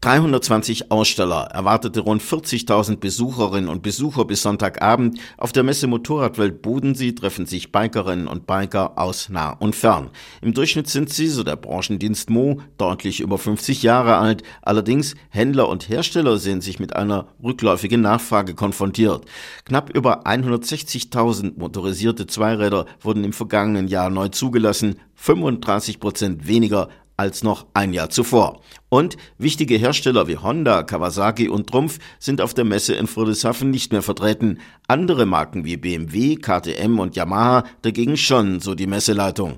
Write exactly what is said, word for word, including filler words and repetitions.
dreihundertzwanzig Aussteller, erwartete rund vierzigtausend Besucherinnen und Besucher bis Sonntagabend. Auf der Messe Motorradwelt Bodensee treffen sich Bikerinnen und Biker aus nah und fern. Im Durchschnitt sind sie, so der Branchendienst Mo, deutlich über fünfzig Jahre alt. Allerdings Händler und Hersteller sehen sich mit einer rückläufigen Nachfrage konfrontiert. Knapp über hundertsechzigtausend motorisierte Zweiräder wurden im vergangenen Jahr neu zugelassen, fünfunddreißig Prozent weniger als noch ein Jahr zuvor. Und wichtige Hersteller wie Honda, Kawasaki und Trumpf sind auf der Messe in Friedrichshafen nicht mehr vertreten. Andere Marken wie B M W, K T M und Yamaha dagegen schon, so die Messeleitung.